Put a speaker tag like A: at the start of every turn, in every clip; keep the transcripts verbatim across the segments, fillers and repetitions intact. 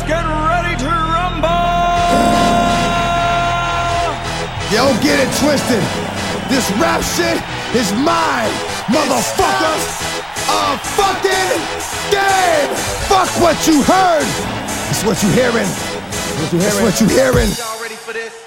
A: get ready to rumble!
B: Yo, get it twisted. This rap shit is mine, motherfucker. A fucking game. Fuck what you heard. It's what you hearing. What you hearing? It's what you hearing.
A: Y'all ready for this?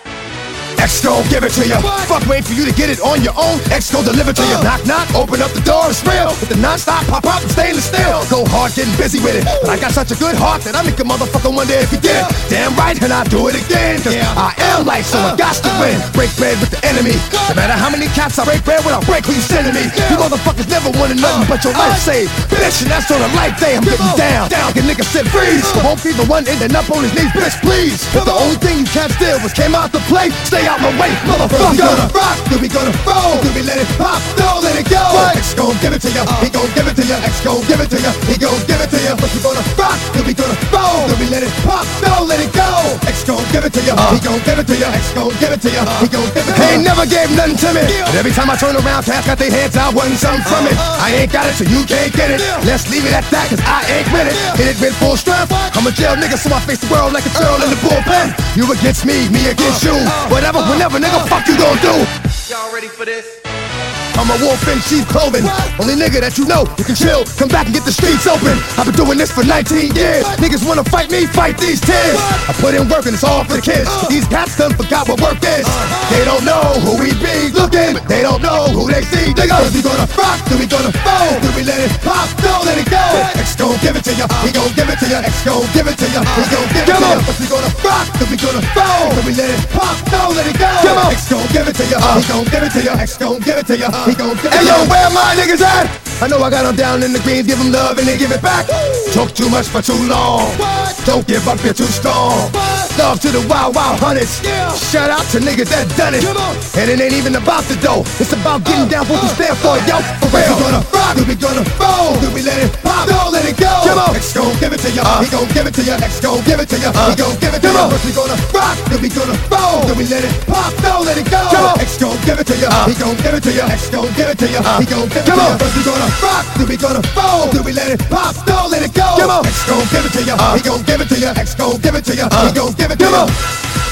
B: X gon' give it to you. Fuck wait for you to get it on your own. X gon' deliver to you. Knock knock, open up the door, it's real. With the non-stop pop up and stainless steel. Go hard, getting busy with it. But I got such a good heart that I make a motherfucker wonder if you did. Damn right, and I do it again. Cause I am life, so I got to win. Break bread with the enemy. No matter how many cats I break bread with, I'll break who you sending me. You motherfuckers never wanted nothing but your life saved. Bitch, and that's on a life day. I'm getting down. Down, get niggas sit freeze. Won't be the one ending up on his knees, bitch, please. If the only thing you can't steal was came out to play, stay out my way, motherfucker. We gonna rock, then we gonna roll, then we let it pop, don't let it go. X gon' give it to ya, he gon' give it to ya. X gon' give it to ya, he gon' give it to ya. First we gonna rock, then we gonna roll, then we let it pop, don't let it go. X gon' give it to ya, he gon' give it to ya. X gon' give it to ya, he gon' give it to ya. He ain't never gave nothing to me, but every time I turn around, cats got their heads out, wanting something from it. I ain't got it, so you can't get it. Let's leave it at that, cause I ain't with it. Hit it with full strength. I'm a jail nigga, so I face the world like a girl in the bullpen. You against me, me against you. Whatever, whenever, nigga, fuck you gon' do.
A: Y'all ready for this?
B: I'm a wolf in sheep clothing. Only nigga that you know you can chill. Come back and get the streets open. I've been doing this for nineteen years. Niggas wanna fight me, fight these tears. I put in work and it's all for the kids. These cats done forgot what work is. They don't know who we be looking, but they don't know who they see. Niggas, we gonna rock, then we gonna fold, then we let it pop, don't let it go. X gon' give it to ya, he gon' give it to ya. X gon' give it to ya, he gon' give it to ya. First we gonna rock, then we gonna fold, then we let it pop, don't let it go. X gon' give it to ya, he gon' give it to ya. X gon' give it to ya. He gon' give it. Hey yo, where my niggas at? I know I got them down in the greens, give them love and they give it back. Talk too much for too long. Don't give up, you're too strong. Love to the wild, wild hunters. Shout out to niggas that done it. And it ain't even about the dough. It's about getting down for what you stand for, yo. For real. We gonna rock, then we gonna roll, then we let it pop, don't let it go. X gon' give it to ya, he gon' give it to ya. X gon' give it to ya, he gon' give it to ya. First we gonna rock, then we gonna roll, then we let it pop, don't let it go. X gon' give it to ya, he gon' give it to ya. X gon' give it to ya, he gon' give it to ya. First we gonna rock, then we gonna roll, then we let it pop, don't let it go. X gon' give it to ya, he gon' give it to ya. X gon' give it to ya, he gon' give it to ya.